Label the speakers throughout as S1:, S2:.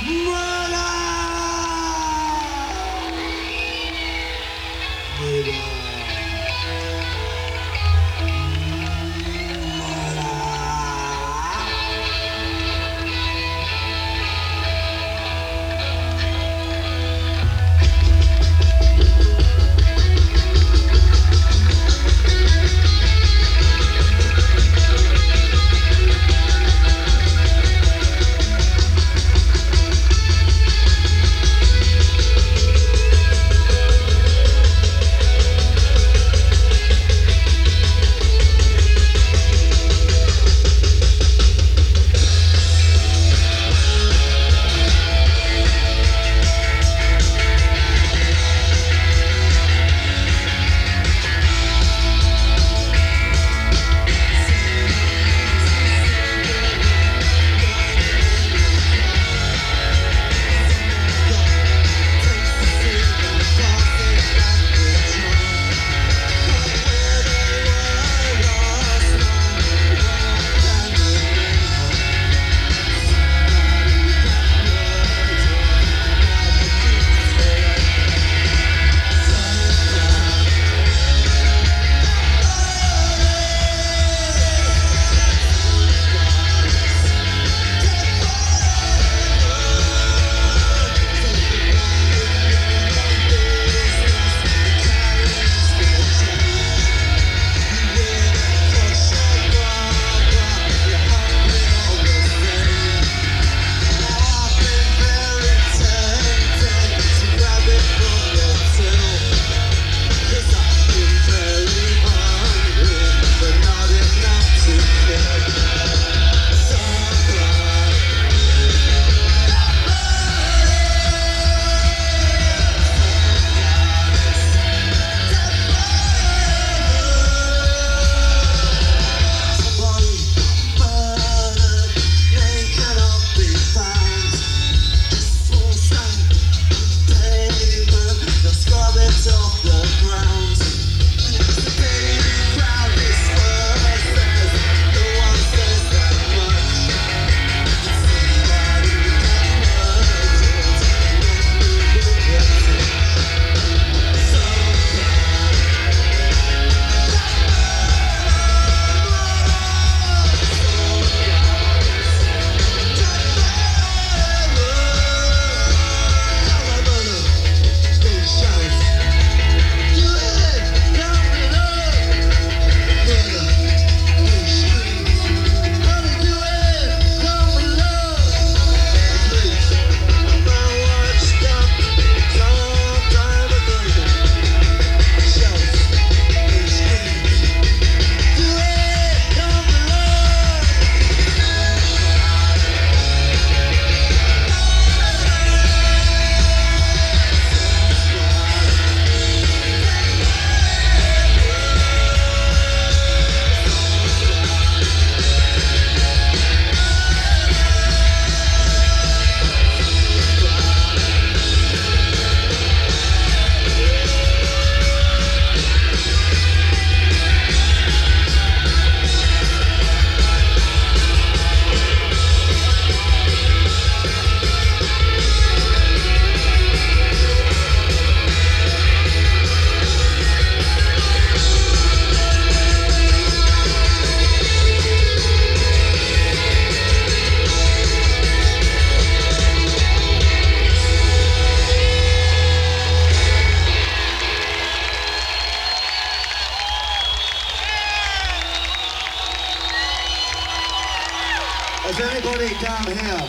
S1: Has anybody down here,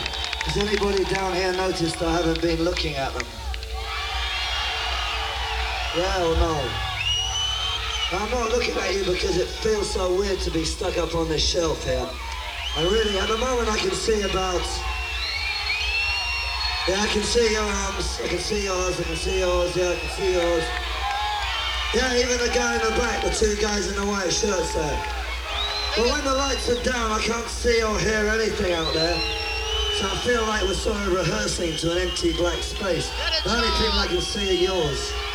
S1: noticed I haven't been looking at them? Yeah or no? I'm not looking at you because it feels so weird to be stuck up on this shelf here. And really, at the moment I can see about... Yeah, I can see your arms, I can see yours, I can see yours, yeah, I can see yours. Yeah, even the guy in the back, the two guys in the white shirts there. But when the lights are down, I can't see or hear anything out there. So I feel like we're sort of rehearsing to an empty black space. The only people I can see are yours.